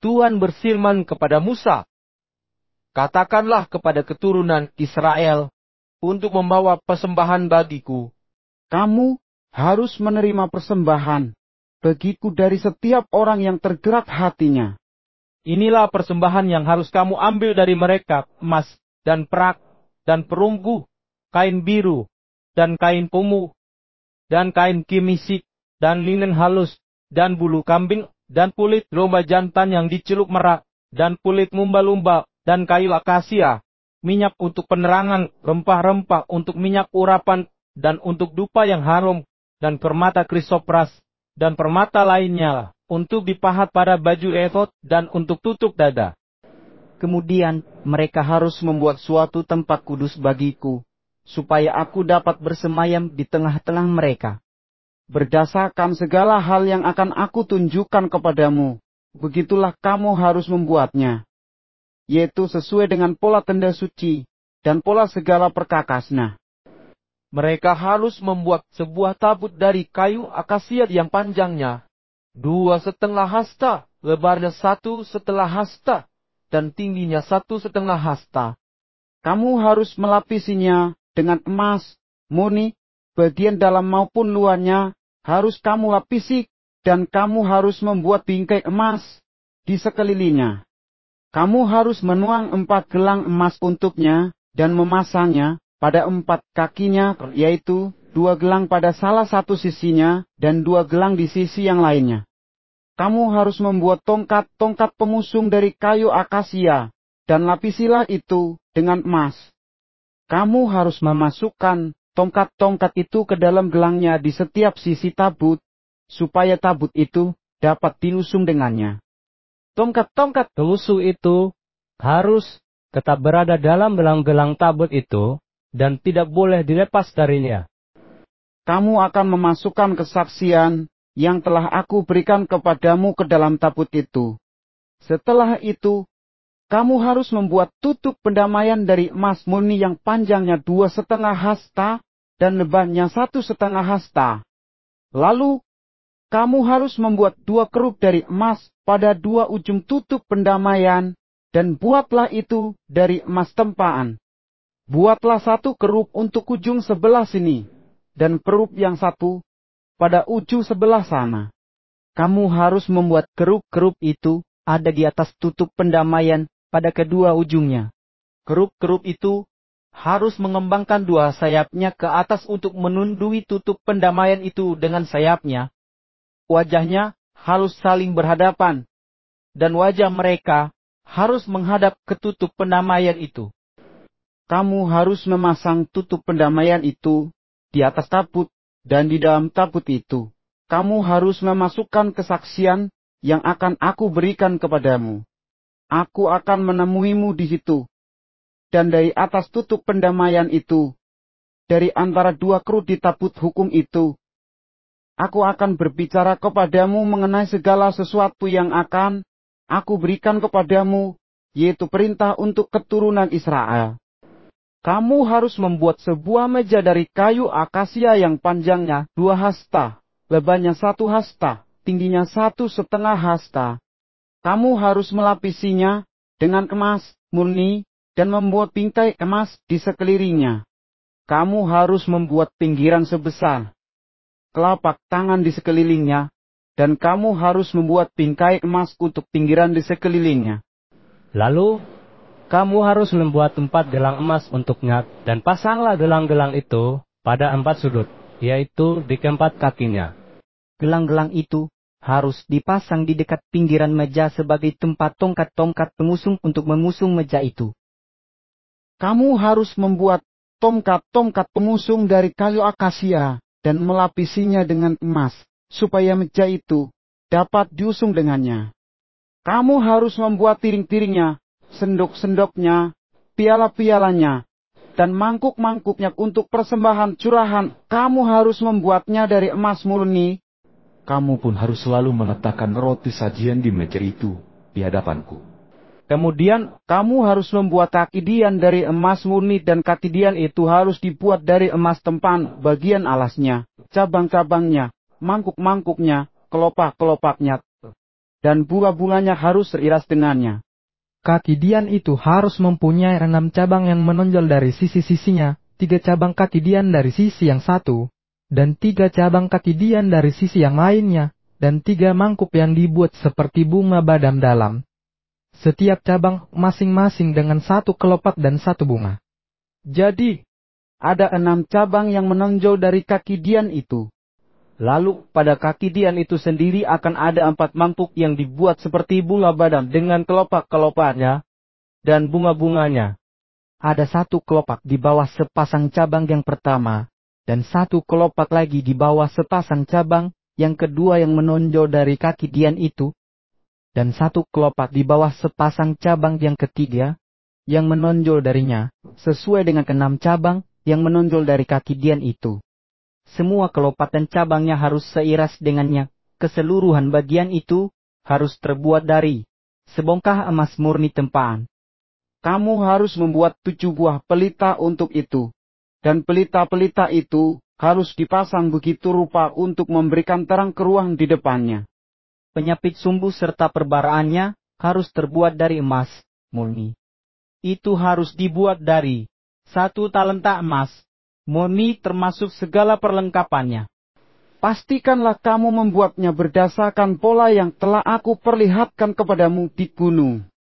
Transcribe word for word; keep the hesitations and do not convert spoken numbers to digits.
Tuhan berfirman kepada Musa, "Katakanlah kepada keturunan Israel untuk membawa persembahan bagiku. Kamu harus menerima persembahan bagiku dari setiap orang yang tergerak hatinya. Inilah persembahan yang harus kamu ambil dari mereka, emas dan perak dan perunggu, kain biru dan kain pomu, dan kain kimisik, dan linen halus, dan bulu kambing, dan kulit domba jantan yang dicelup merak, dan kulit lumba-lumba, dan kayu akasia, minyak untuk penerangan, rempah-rempah untuk minyak urapan, dan untuk dupa yang harum, dan permata krisopras, dan permata lainnya, untuk dipahat pada baju efod, dan untuk tutup dada." Kemudian mereka harus membuat suatu tempat kudus bagiku, supaya aku dapat bersemayam di tengah-tengah mereka. Berdasarkan segala hal yang akan aku tunjukkan kepadamu, begitulah kamu harus membuatnya, yaitu sesuai dengan pola tenda suci dan pola segala perkakasnya. Mereka harus membuat sebuah tabut dari kayu akasia yang panjangnya dua setengah hasta, lebarnya satu setengah hasta, dan tingginya satu setengah hasta. Kamu harus melapisinya dengan emas murni, bagian dalam maupun luarnya harus kamu lapisi, dan kamu harus membuat bingkai emas di sekelilingnya. Kamu harus menuang empat gelang emas untuknya, dan memasangnya pada empat kakinya, yaitu dua gelang pada salah satu sisinya, dan dua gelang di sisi yang lainnya. Kamu harus membuat tongkat-tongkat pemusung dari kayu akasia, dan lapisilah itu dengan emas. Kamu harus memasukkan tongkat-tongkat itu ke dalam gelangnya di setiap sisi tabut, supaya tabut itu dapat diusung dengannya. Tongkat-tongkat pemusung itu harus tetap berada dalam gelang-gelang tabut itu, dan tidak boleh dilepas darinya. Kamu akan memasukkan kesaksian yang telah aku berikan kepadamu ke dalam tabut itu. Setelah itu, kamu harus membuat tutup pendamaian dari emas murni yang panjangnya dua setengah hasta dan lebarnya satu setengah hasta. Lalu, kamu harus membuat dua kerup dari emas pada dua ujung tutup pendamaian, dan buatlah itu dari emas tempaan. Buatlah satu kerup untuk ujung sebelah sini, dan kerup yang satu pada ujung sebelah sana. Kamu harus membuat kerup-kerup itu ada di atas tutup pendamaian pada kedua ujungnya. Kerup-kerup itu harus mengembangkan dua sayapnya ke atas untuk menundui tutup pendamaian itu dengan sayapnya. Wajahnya harus saling berhadapan, dan wajah mereka harus menghadap ke tutup pendamaian itu. Kamu harus memasang tutup pendamaian itu di atas tabut, dan di dalam tabut itu kamu harus memasukkan kesaksian yang akan aku berikan kepadamu. Aku akan menemuimu di situ, dan dari atas tutup pendamaian itu, dari antara dua kerut di tabut hukum itu, aku akan berbicara kepadamu mengenai segala sesuatu yang akan aku berikan kepadamu, yaitu perintah untuk keturunan Israel. Kamu harus membuat sebuah meja dari kayu akasia yang panjangnya dua hasta, lebarnya satu hasta, tingginya satu setengah hasta. Kamu harus melapisinya dengan emas murni, dan membuat bingkai emas di sekelilingnya. Kamu harus membuat pinggiran sebesar telapak tangan di sekelilingnya, dan kamu harus membuat bingkai emas untuk pinggiran di sekelilingnya. Lalu, kamu harus membuat empat gelang emas untuknya, dan pasanglah gelang-gelang itu pada empat sudut, yaitu di keempat kakinya. Gelang-gelang itu harus dipasang di dekat pinggiran meja sebagai tempat tongkat-tongkat pengusung untuk mengusung meja itu. Kamu harus membuat tongkat-tongkat pengusung dari kayu akasia, dan melapisinya dengan emas, supaya meja itu dapat diusung dengannya. Kamu harus membuat tiring-tiringnya, sendok-sendoknya, piala-pialanya, dan mangkuk-mangkuknya untuk persembahan curahan. Kamu harus membuatnya dari emas murni. Kamu pun harus selalu meletakkan roti sajian di meja itu, di hadapanku. Kemudian, kamu harus membuat kaki dian dari emas murni, dan kaki dian itu harus dibuat dari emas tempan, bagian alasnya, cabang-cabangnya, mangkuk-mangkuknya, kelopak-kelopaknya. dan bunga-bunganya harus seiras dengannya. Kaki dian itu harus mempunyai enam cabang yang menonjol dari sisi-sisinya, tiga cabang kaki dian dari sisi yang satu, dan tiga cabang kaki dian dari sisi yang lainnya, dan tiga mangkuk yang dibuat seperti bunga badam dalam. Setiap cabang masing-masing dengan satu kelopak dan satu bunga. Jadi, ada enam cabang yang menonjol dari kaki dian itu. Lalu pada kaki dian itu sendiri akan ada empat mangkuk yang dibuat seperti bunga badam dengan kelopak-kelopaknya dan bunga-bunganya. Ada satu kelopak di bawah sepasang cabang yang pertama, dan satu kelopak lagi di bawah sepasang cabang yang kedua yang menonjol dari kaki dian itu, dan satu kelopak di bawah sepasang cabang yang ketiga yang menonjol darinya, sesuai dengan enam cabang yang menonjol dari kaki dian itu. Semua kelopak dan cabangnya harus seiras dengannya. Keseluruhan bagian itu harus terbuat dari sebongkah emas murni tempaan. Kamu harus membuat tujuh buah pelita untuk itu. Dan pelita-pelita itu harus dipasang begitu rupa untuk memberikan terang ke ruang di depannya. Penyapit sumbu serta perbaraannya harus terbuat dari emas murni. Itu harus dibuat dari satu talenta emas murni termasuk segala perlengkapannya. Pastikanlah kamu membuatnya berdasarkan pola yang telah aku perlihatkan kepadamu di gunung.